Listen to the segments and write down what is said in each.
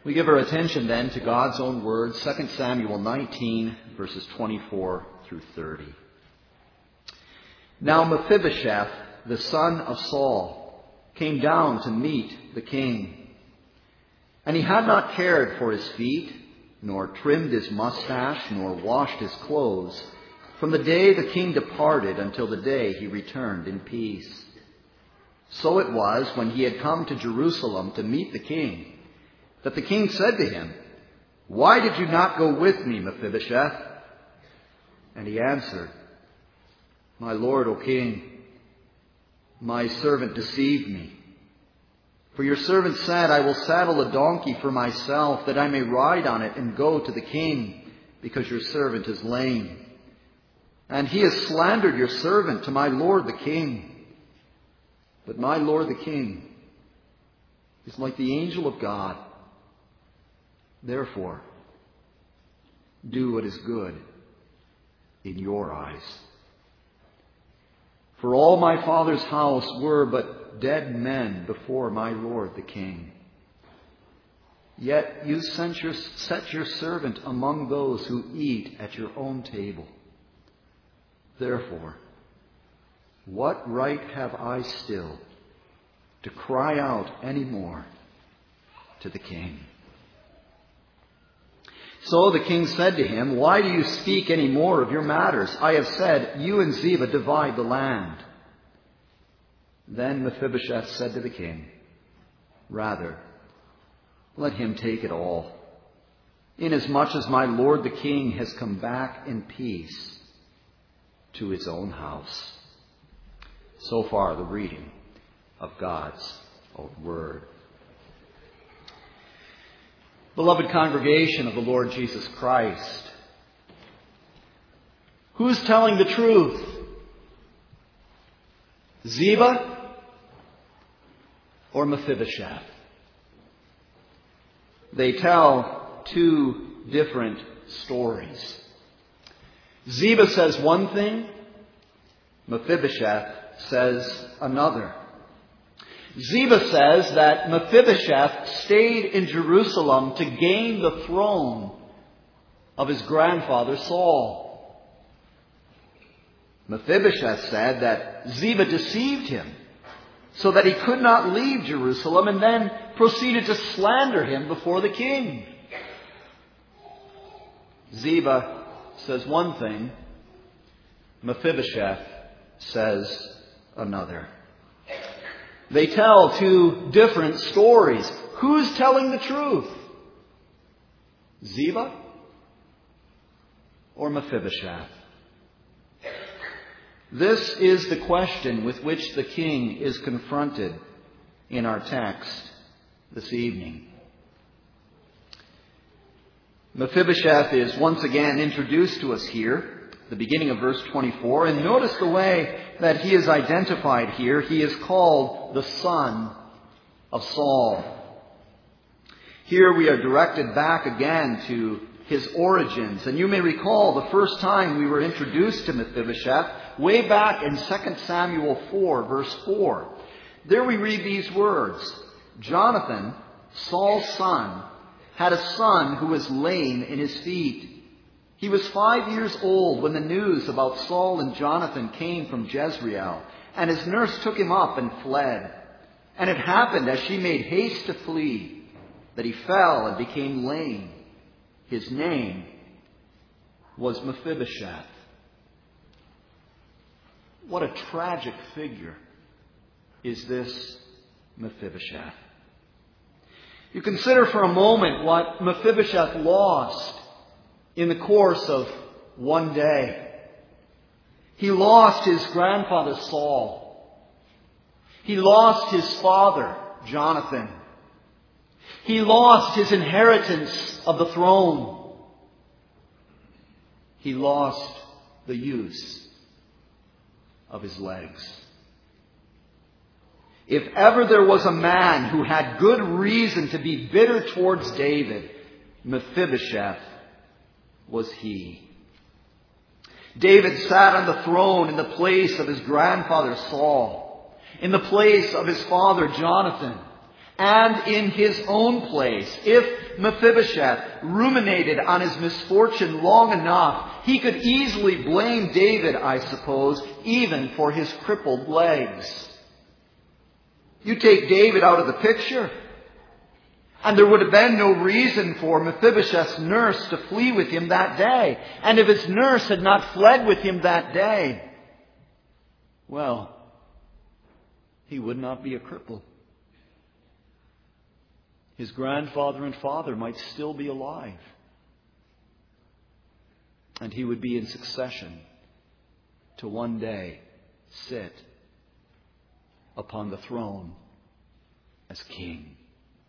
We give our attention then to God's own words, 2 Samuel 19, verses 24 through 30. Now Mephibosheth, the son of Saul, came down to meet the king. And he had not cared for his feet, nor trimmed his mustache, nor washed his clothes, from the day the king departed until the day he returned in peace. So it was, when he had come to Jerusalem to meet the king, that the king said to him, "Why did you not go with me, Mephibosheth?" And he answered, "My lord, O king, my servant deceived me. For your servant said, 'I will saddle a donkey for myself, that I may ride on it and go to the king, because your servant is lame.' And he has slandered your servant to my lord the king. But my lord the king is like the angel of God. Therefore, do what is good in your eyes. For all my father's house were but dead men before my lord the king. Yet you set your servant among those who eat at your own table. Therefore, what right have I still to cry out any more to the king?" So the king said to him, "Why do you speak any more of your matters? I have said, 'You and Ziba divide the land.'" Then Mephibosheth said to the king, "Rather, let him take it all, inasmuch as my lord the king has come back in peace to his own house." So far, the reading of God's own word. Beloved congregation of the Lord Jesus Christ, who's telling the truth? Ziba or Mephibosheth? They tell two different stories. Ziba says one thing, Mephibosheth says another. Ziba says that Mephibosheth stayed in Jerusalem to gain the throne of his grandfather Saul. Mephibosheth said that Ziba deceived him so that he could not leave Jerusalem, and then proceeded to slander him before the king. Ziba says one thing, Mephibosheth says another. They tell two different stories. Who's telling the truth? Ziba or Mephibosheth? This is the question with which the king is confronted in our text this evening. Mephibosheth is once again introduced to us here, the beginning of verse 24, and notice the way that he is identified here. He is called the son of Saul. Here we are directed back again to his origins. And you may recall the first time we were introduced to Mephibosheth, way back in 2 Samuel 4, verse 4. There we read these words, "Jonathan, Saul's son, had a son who was lame in his feet. He was 5 years old when the news about Saul and Jonathan came from Jezreel, and his nurse took him up and fled. And it happened as she made haste to flee, that he fell and became lame. His name was Mephibosheth." What a tragic figure is this Mephibosheth. You consider for a moment what Mephibosheth lost in the course of one day. He lost his grandfather Saul. He lost his father Jonathan. He lost his inheritance of the throne. He lost the use of his legs. If ever there was a man who had good reason to be bitter towards David, Mephibosheth was he. David sat on the throne in the place of his grandfather Saul, in the place of his father Jonathan. And in his own place, if Mephibosheth ruminated on his misfortune long enough, he could easily blame David, I suppose, even for his crippled legs. You take David out of the picture, and there would have been no reason for Mephibosheth's nurse to flee with him that day. And if his nurse had not fled with him that day, well, he would not be a cripple. His grandfather and father might still be alive. And he would be in succession to one day sit upon the throne as king.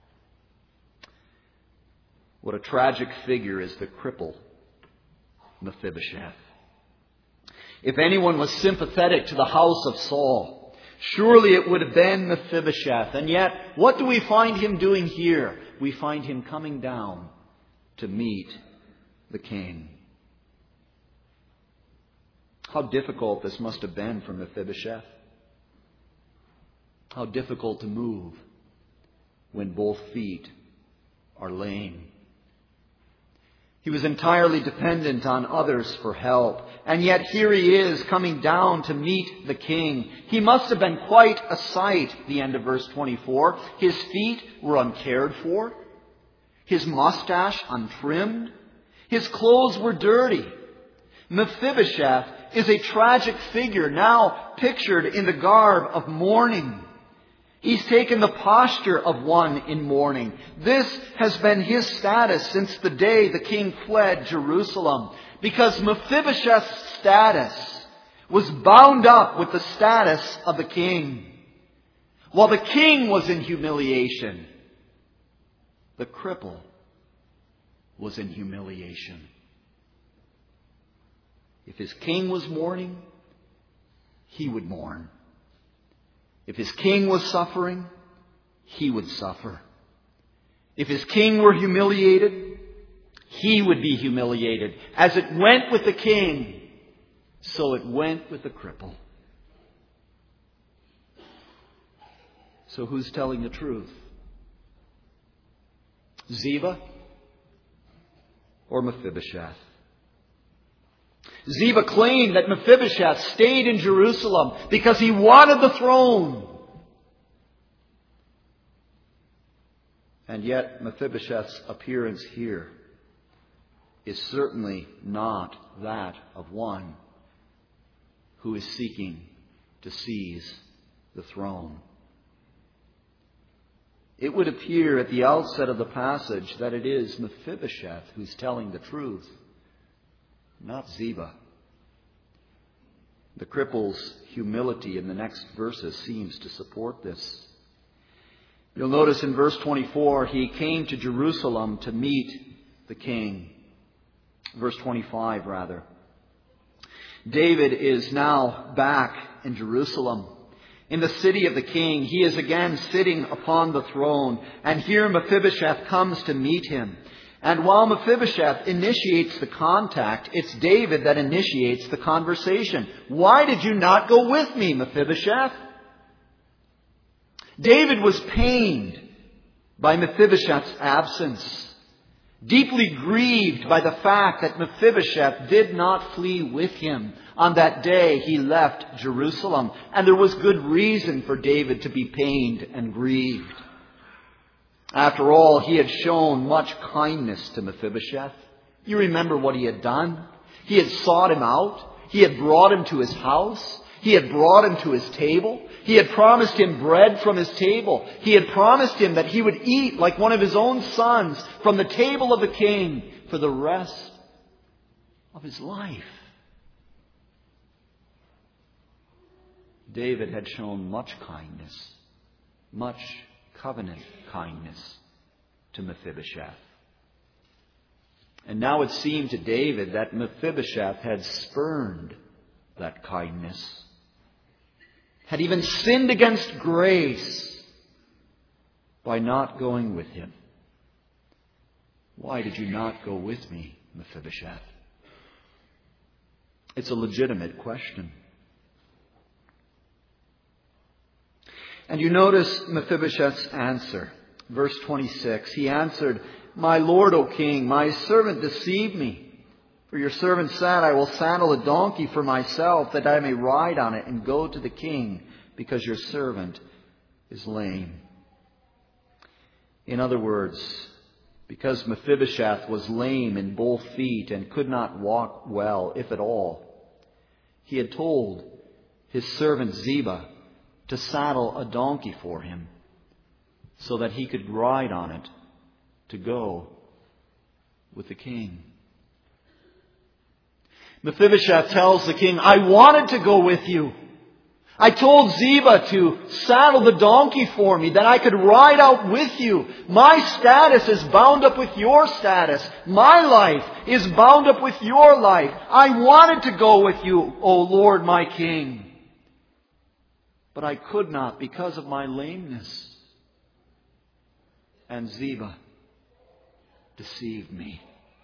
What a tragic figure is the cripple Mephibosheth. If anyone was sympathetic to the house of Saul, surely it would have been Mephibosheth. And yet, what do we find him doing here? We find him coming down to meet the king. How difficult this must have been for Mephibosheth. How difficult to move when both feet are lame. He was entirely dependent on others for help. And yet here he is coming down to meet the king. He must have been quite a sight, the end of verse 24. His feet were uncared for. His mustache untrimmed. His clothes were dirty. Mephibosheth is a tragic figure now pictured in the garb of mourning. He's taken the posture of one in mourning. This has been his status since the day the king fled Jerusalem, because Mephibosheth's status was bound up with the status of the king. While the king was in humiliation, the cripple was in humiliation. If his king was mourning, he would mourn. If his king was suffering, he would suffer. If his king were humiliated, he would be humiliated. As it went with the king, so it went with the cripple. So who's telling the truth? Ziba or Mephibosheth? Ziba claimed that Mephibosheth stayed in Jerusalem because he wanted the throne. And yet Mephibosheth's appearance here is certainly not that of one who is seeking to seize the throne. It would appear at the outset of the passage that it is Mephibosheth who's telling the truth, not Ziba. The cripple's humility in the next verses seems to support this. You'll notice in verse 24, he came to Jerusalem to meet the king. Verse 25, rather. David is now back in Jerusalem, in the city of the king. He is again sitting upon the throne, and here Mephibosheth comes to meet him. And while Mephibosheth initiates the contact, it's David that initiates the conversation. Why did you not go with me, Mephibosheth? David was pained by Mephibosheth's absence, deeply grieved by the fact that Mephibosheth did not flee with him on that day he left Jerusalem. And there was good reason for David to be pained and grieved. After all, he had shown much kindness to Mephibosheth. You remember what he had done? He had sought him out. He had brought him to his house. He had brought him to his table. He had promised him bread from his table. He had promised him that he would eat like one of his own sons from the table of the king for the rest of his life. David had shown much kindness, much covenant kindness to Mephibosheth. And now it seemed to David that Mephibosheth had spurned that kindness, had even sinned against grace by not going with him. Why did you not go with me, Mephibosheth? It's a legitimate question. And you notice Mephibosheth's answer. Verse 26, he answered, "My lord, O king, my servant deceived me. For your servant said, I will saddle a donkey for myself, that I may ride on it and go to the king, because your servant is lame." In other words, because Mephibosheth was lame in both feet and could not walk well, if at all, he had told his servant Ziba to saddle a donkey for him so that he could ride on it to go with the king. Mephibosheth tells the king, "I wanted to go with you. I told Ziba to saddle the donkey for me, that I could ride out with you. My status is bound up with your status. My life is bound up with your life. I wanted to go with you, O Lord, my king. But I could not because of my lameness." And Ziba deceived me.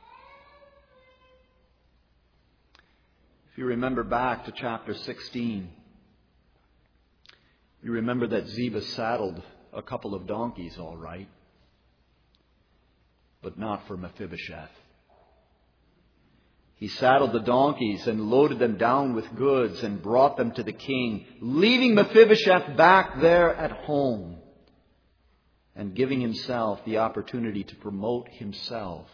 If you remember back to chapter 16, you remember that Ziba saddled a couple of donkeys, all right, but not for Mephibosheth. He saddled the donkeys and loaded them down with goods and brought them to the king, leaving Mephibosheth back there at home and giving himself the opportunity to promote himself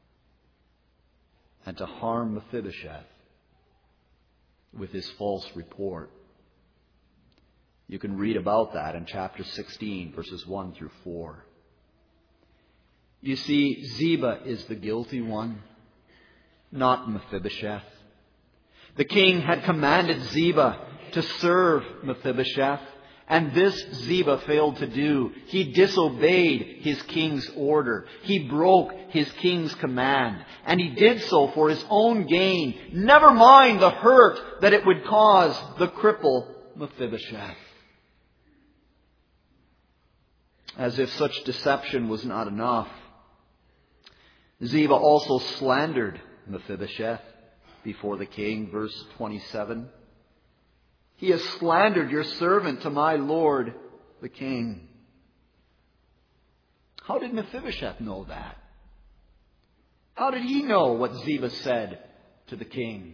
and to harm Mephibosheth with his false report. You can read about that in chapter 16, verses 1 through 4. You see, Ziba is the guilty one, not Mephibosheth. The king had commanded Ziba to serve Mephibosheth, and this Ziba failed to do. He disobeyed his king's order. He broke his king's command, and he did so for his own gain, never mind the hurt that it would cause the cripple Mephibosheth. As if such deception was not enough, Ziba also slandered Mephibosheth before the king. Verse 27. "He has slandered your servant to my lord, the king." How did Mephibosheth know that? How did he know what Ziba said to the king?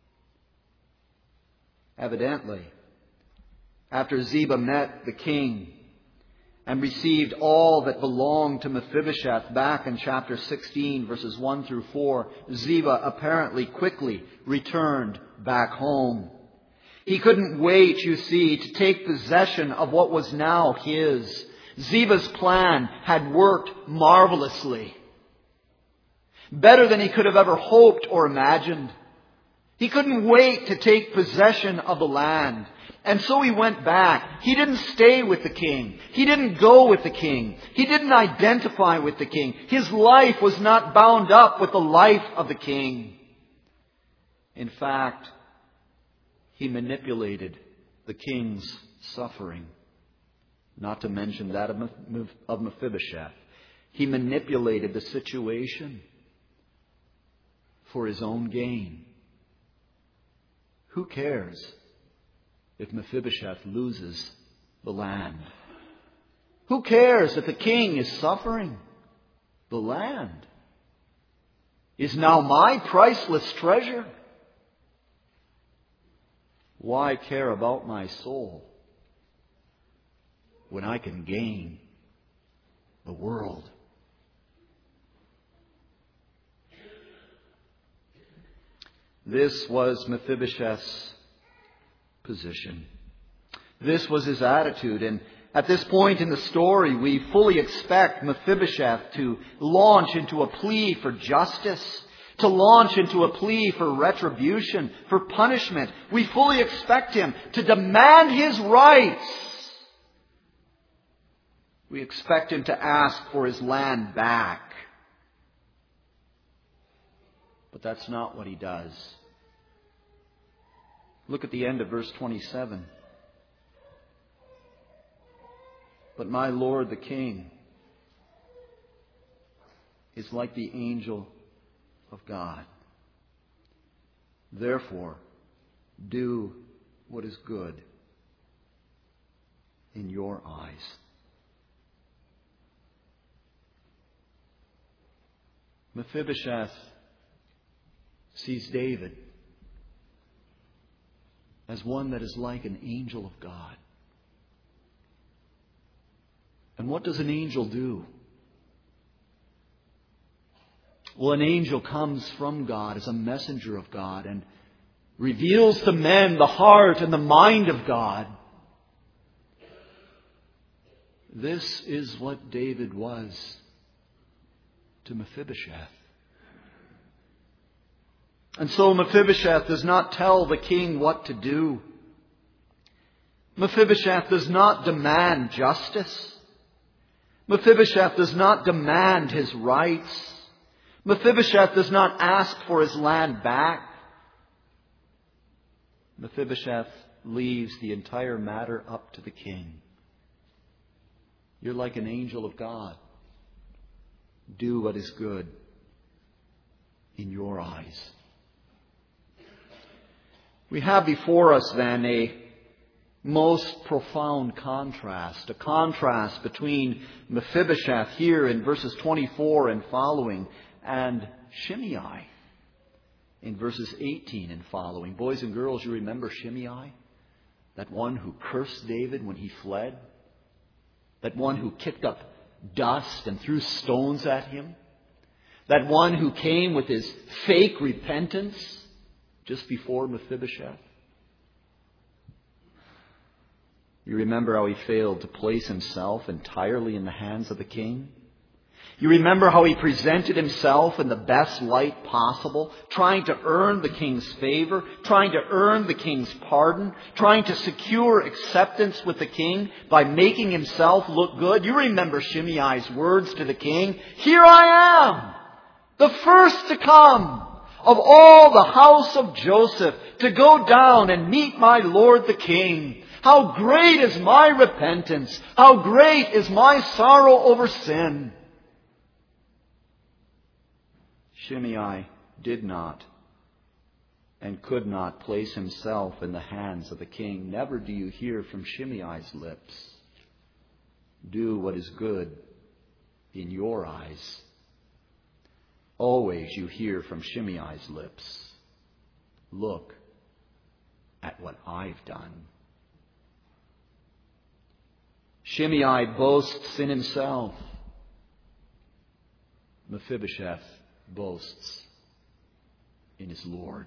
Evidently, after Ziba met the king and received all that belonged to Mephibosheth back in chapter 16, verses 1 through 4, Ziba apparently quickly returned back home. He couldn't wait, you see, to take possession of what was now his. Ziba's plan had worked marvelously, better than he could have ever hoped or imagined. He couldn't wait to take possession of the land. And so he went back. He didn't stay with the king. He didn't go with the king. He didn't identify with the king. His life was not bound up with the life of the king. In fact, he manipulated the king's suffering, not to mention that of Mephibosheth. He manipulated the situation for his own gain. Who cares if Mephibosheth loses the land? Who cares if the king is suffering? The land is now my priceless treasure. Why care about my soul when I can gain the world? This was Mephibosheth's position. This was his attitude. And at this point in the story, we fully expect Mephibosheth to launch into a plea for justice, to launch into a plea for retribution, for punishment. We fully expect him to demand his rights. We expect him to ask for his land back. But that's not what he does. Look at the end of verse 27. "But my lord the king is like the angel of God. Therefore, do what is good in your eyes." Mephibosheth sees David as one that is like an angel of God. And what does an angel do? Well, an angel comes from God as a messenger of God and reveals to men the heart and the mind of God. This is what David was to Mephibosheth. And so Mephibosheth does not tell the king what to do. Mephibosheth does not demand justice. Mephibosheth does not demand his rights. Mephibosheth does not ask for his land back. Mephibosheth leaves the entire matter up to the king. You're like an angel of God. Do what is good in your eyes. We have before us then a most profound contrast. A contrast between Mephibosheth here in verses 24 and following and Shimei in verses 18 and following. Boys and girls, you remember Shimei? That one who cursed David when he fled? That one who kicked up dust and threw stones at him? That one who came with his fake repentance just before Mephibosheth? You remember how he failed to place himself entirely in the hands of the king? You remember how he presented himself in the best light possible, trying to earn the king's favor, trying to earn the king's pardon, trying to secure acceptance with the king by making himself look good. You remember Shimei's words to the king, "Here I am, the first to come of all the house of Joseph, to go down and meet my lord the king. How great is my repentance! How great is my sorrow over sin!" Shimei did not and could not place himself in the hands of the king. Never do you hear from Shimei's lips, "Do what is good in your eyes." Always you hear from Shimei's lips, "Look at what I've done." Shimei boasts in himself. Mephibosheth boasts in his Lord.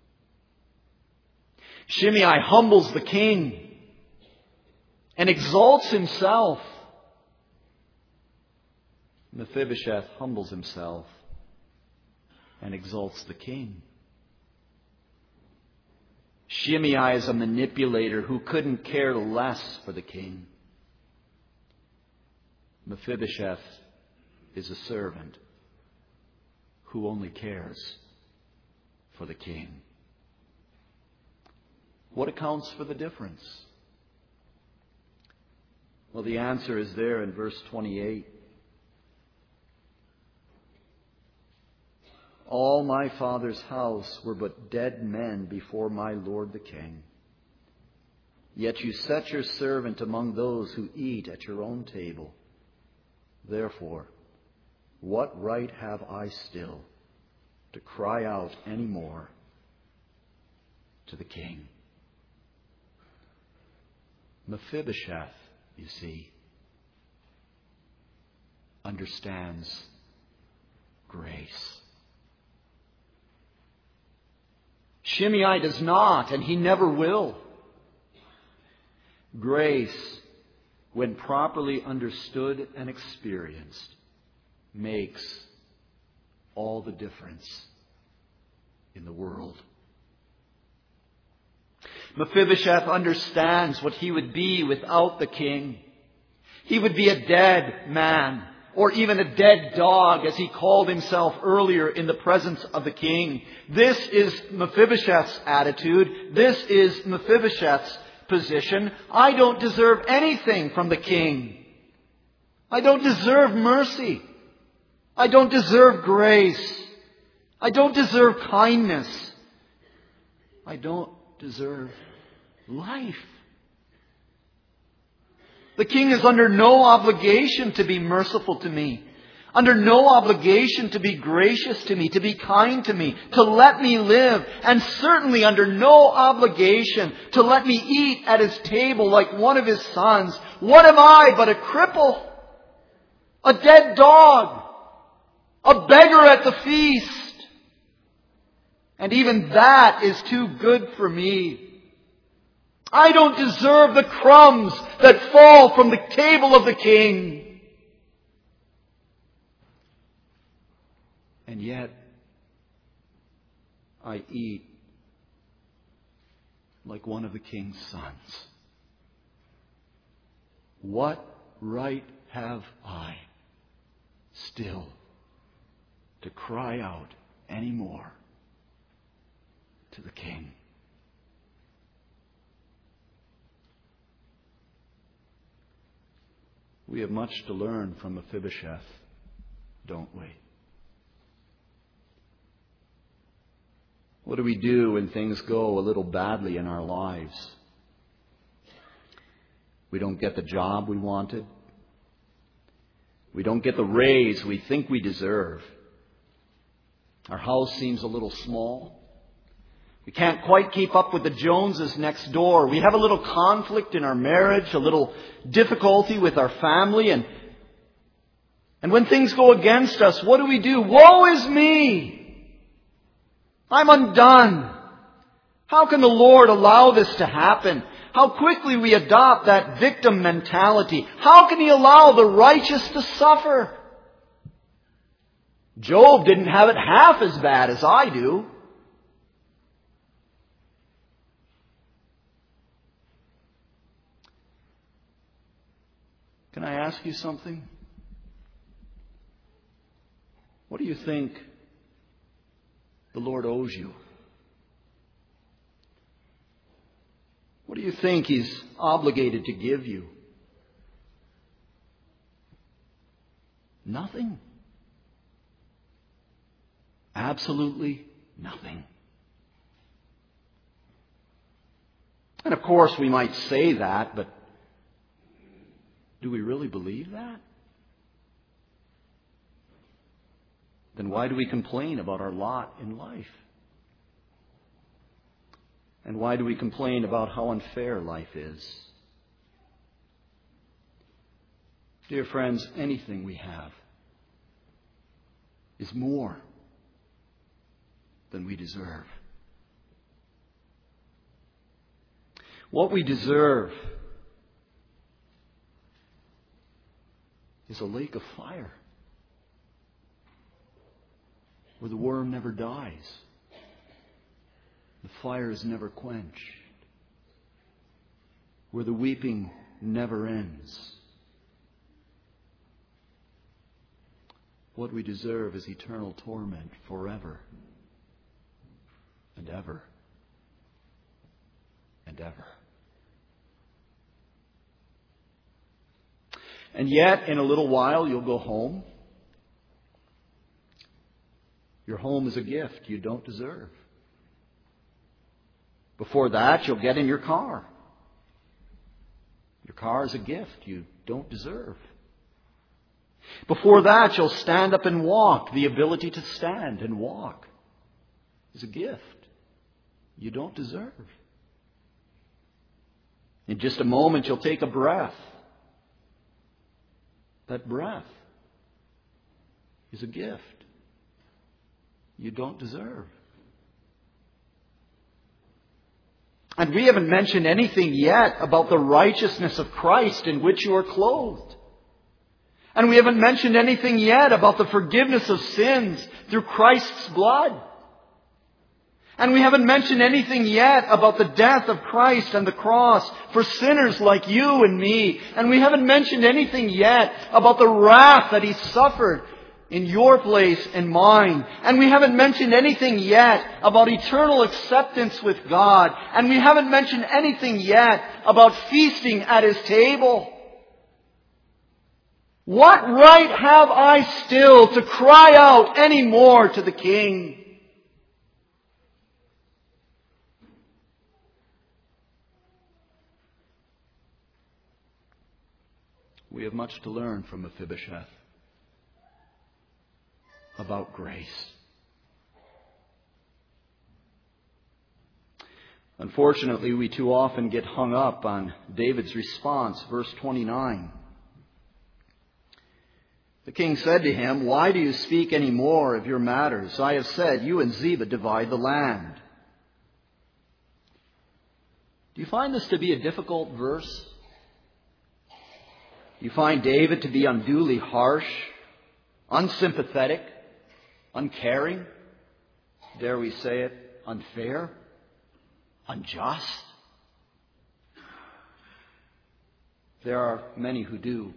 Shimei humbles the king and exalts himself. Mephibosheth humbles himself and exalts the king. Shimei is a manipulator who couldn't care less for the king. Mephibosheth is a servant who only cares for the king. What accounts for the difference? Well, the answer is there in verse 28. "All my father's house were but dead men before my lord the king. Yet you set your servant among those who eat at your own table. Therefore, what right have I still to cry out any more to the king?" Mephibosheth, you see, understands grace. Shimei does not, and he never will. Grace, when properly understood and experienced, makes all the difference in the world. Mephibosheth understands what he would be without the king. He would be a dead man, or even a dead dog, as he called himself earlier in the presence of the king. This is Mephibosheth's attitude. This is Mephibosheth's position. I don't deserve anything from the king. I don't deserve mercy. I don't deserve grace. I don't deserve kindness. I don't deserve life. The king is under no obligation to be merciful to me. under no obligation to be gracious to me, to be kind to me, to let me live, and certainly under no obligation to let me eat at his table like one of his sons. What am I but a cripple? A dead dog? A beggar at the feast? And even that is too good for me. I don't deserve the crumbs that fall from the table of the king. And yet, I eat like one of the king's sons. What right have I still to cry out any more to the king? We have much to learn from Mephibosheth, don't we? What do we do when things go a little badly in our lives? We don't get the job we wanted. We don't get the raise we think we deserve. Our house seems a little small. We can't quite keep up with the Joneses next door. We have a little conflict in our marriage, a little difficulty with our family. And when things go against us, what do? Woe is me! I'm undone. How can the Lord allow this to happen? How quickly we adopt that victim mentality. How can He allow the righteous to suffer? Job didn't have it half as bad as I do. Can I ask you something? What do you think the Lord owes you? What do you think He's obligated to give you? Nothing. Absolutely nothing. And of course we might say that, but do we really believe that? Then why do we complain about our lot in life? And why do we complain about how unfair life is? Dear friends, anything we have is more than we deserve. What we deserve is a lake of fire where the worm never dies, the fire is never quenched, where the weeping never ends. What we deserve is eternal torment forever and ever and ever. And yet, in a little while, you'll go home. Your home is a gift you don't deserve. Before that, you'll get in your car. Your car is a gift you don't deserve. Before that, you'll stand up and walk. The ability to stand and walk is a gift you don't deserve. In just a moment, you'll take a breath. That breath is a gift you don't deserve. And we haven't mentioned anything yet about the righteousness of Christ in which you are clothed. And we haven't mentioned anything yet about the forgiveness of sins through Christ's blood. And we haven't mentioned anything yet about the death of Christ on the cross for sinners like you and me. And we haven't mentioned anything yet about the wrath that He suffered in your place and mine. And we haven't mentioned anything yet about eternal acceptance with God. And we haven't mentioned anything yet about feasting at His table. What right have I still to cry out any more to the King? We have much to learn from Mephibosheth. about grace. Unfortunately, we too often get hung up on David's response. Verse 29. The king said to him, "Why do you speak any more of your matters? I have said, you and Ziba divide the land." Do you find this to be a difficult verse? Do you find David to be unduly harsh, unsympathetic, uncaring? Dare we say it, unfair? Unjust? There are many who do.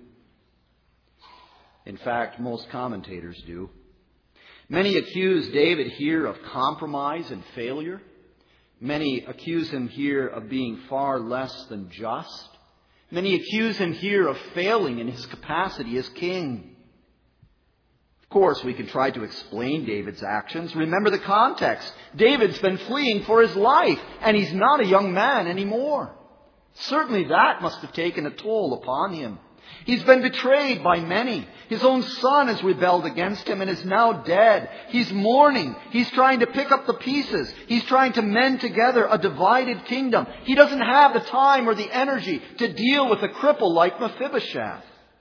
In fact, most commentators do. Many accuse David here of compromise and failure. Many accuse him here of being far less than just. Many accuse him here of failing in his capacity as king. Of course, we can try to explain David's actions. Remember the context. David's been fleeing for his life, and he's not a young man anymore. Certainly that must have taken a toll upon him. He's been betrayed by many. His own son has rebelled against him and is now dead. He's mourning. He's trying to pick up the pieces. He's trying to mend together a divided kingdom. He doesn't have the time or the energy to deal with a cripple like Mephibosheth.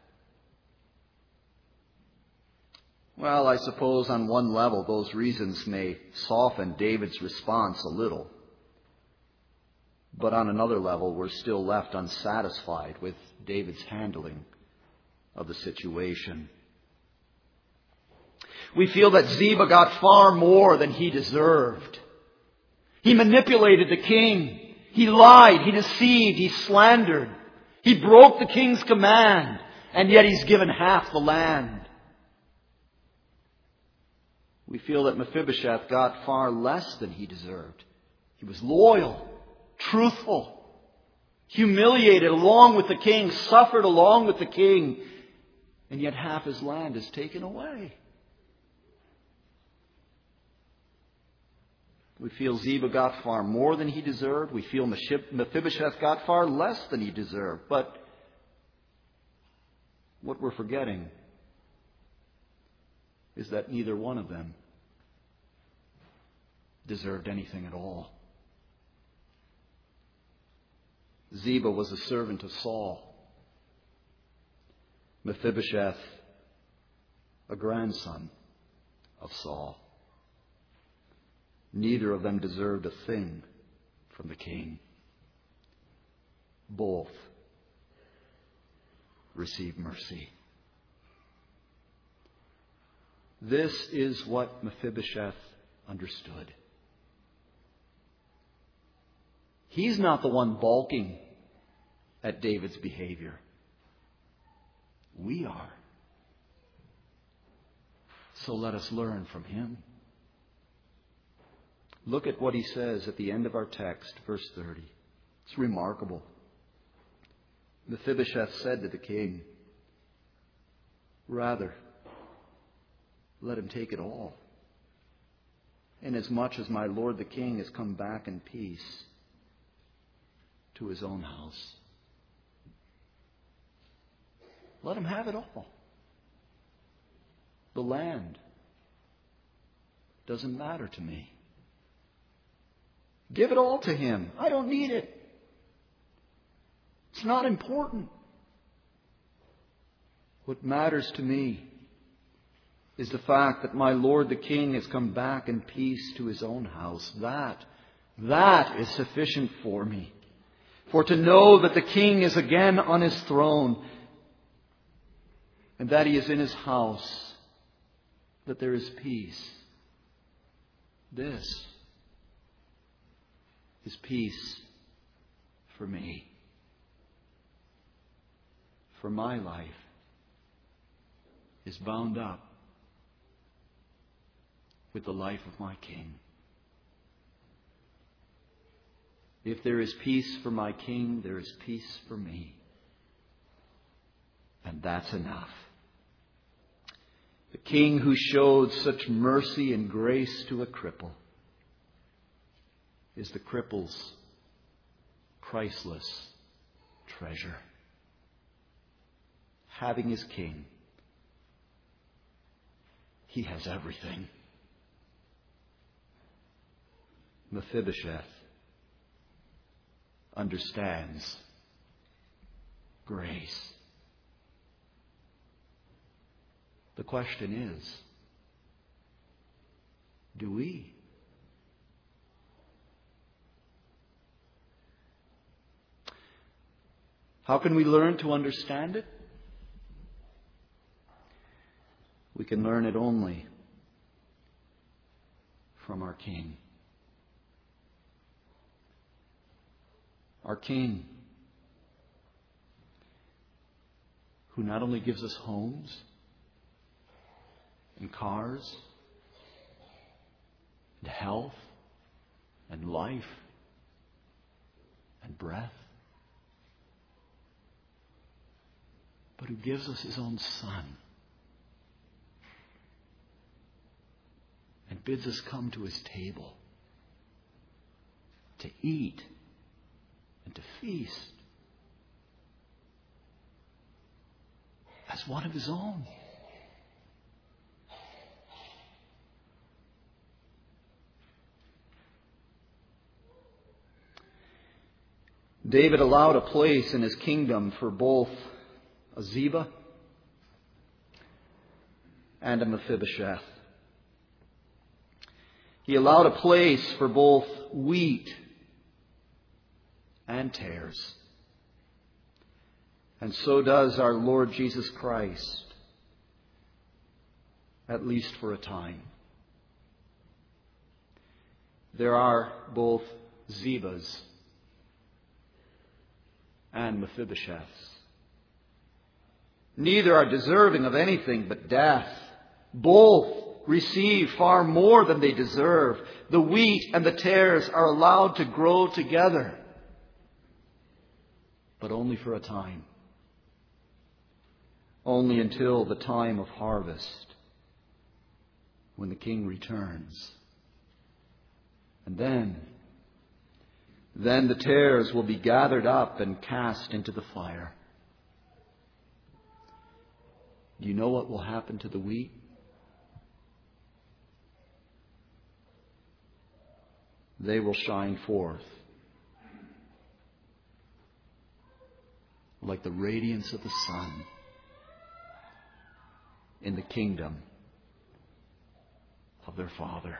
Well, I suppose on one level those reasons may soften David's response a little. But on another level, we're still left unsatisfied with David's handling of the situation. We feel that Ziba got far more than he deserved. He manipulated the king. He lied. He deceived. He slandered. He broke the king's command. And yet he's given half the land. We feel that Mephibosheth got far less than he deserved. He was loyal, truthful, humiliated along with the king, suffered along with the king, and yet half his land is taken away. We feel Ziba got far more than he deserved. We feel Mephibosheth got far less than he deserved. But what we're forgetting is that neither one of them deserved anything at all. Ziba was a servant of Saul. Mephibosheth, a grandson of Saul. Neither of them deserved a thing from the king. Both received mercy. This is what Mephibosheth understood. He's not the one balking at David's behavior. We are. So let us learn from him. Look at what he says at the end of our text, verse 30. It's remarkable. Mephibosheth said to the king, "Rather, let him take it all, inasmuch as my lord the king has come back in peace to his own house." Let him have it all. The land doesn't matter to me. Give it all to him. I don't need it. It's not important. What matters to me is the fact that my lord the king has come back in peace to his own house. That is sufficient for me. For to know that the king is again on his throne and that he is in his house, that there is peace. This is peace for me. For my life is bound up with the life of my king. If there is peace for my king, there is peace for me. And that's enough. The king who showed such mercy and grace to a cripple is the cripple's priceless treasure. Having his king, he has everything. Mephibosheth understands grace. The question is, do we? How can we learn to understand it? We can learn it only from our King. Our King, who not only gives us homes and cars and health and life and breath, but who gives us his own Son and bids us come to his table to eat and to feast as one of his own. David allowed a place in his kingdom for both a Ziba and a Mephibosheth. He allowed a place for both wheat and tares. And so does our Lord Jesus Christ, at least for a time. There are both Zibas and Mephibosheths. Neither are deserving of anything but death. Both receive far more than they deserve. The wheat and the tares are allowed to grow together, but only for a time. Only until the time of harvest, when the King returns. And then the tares will be gathered up and cast into the fire. Do you know what will happen to the wheat? They will shine forth like the radiance of the sun in the kingdom of their Father.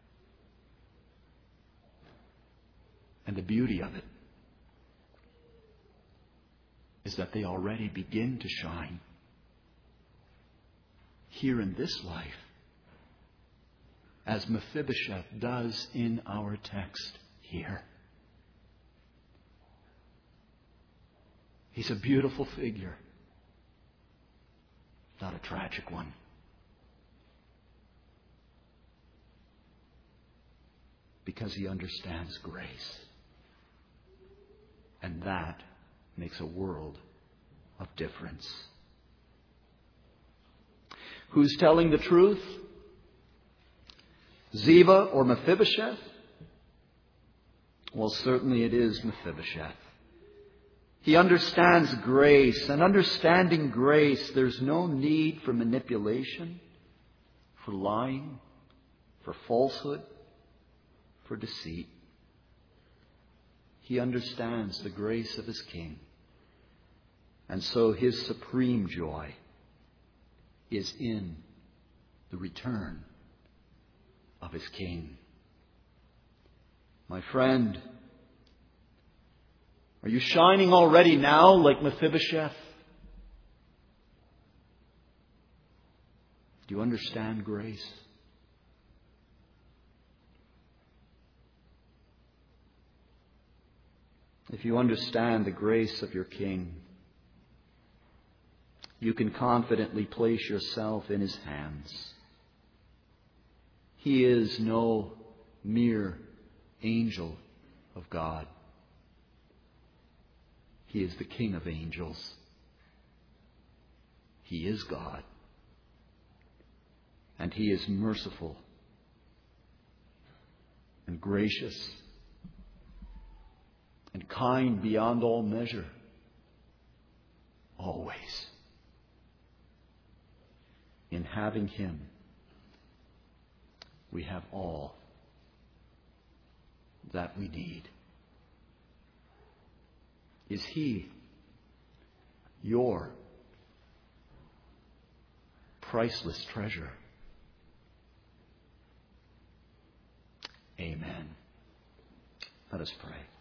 And the beauty of it is that they already begin to shine here in this life, as Mephibosheth does in our text here. He's a beautiful figure, not a tragic one. Because he understands grace. And that makes a world of difference. Who's telling the truth? Ziba or Mephibosheth? Well, certainly it is Mephibosheth. He understands grace, and understanding grace, there's no need for manipulation, for lying, for falsehood, for deceit. He understands the grace of his King. And so his supreme joy is in the return of his King. My friend, are you shining already now like Mephibosheth? Do you understand grace? If you understand the grace of your King, you can confidently place yourself in his hands. He is no mere angel of God. He is the King of angels. He is God. And he is merciful and gracious and kind beyond all measure, always, in having him we have all that we need. Is He your priceless treasure? Amen. Let us pray.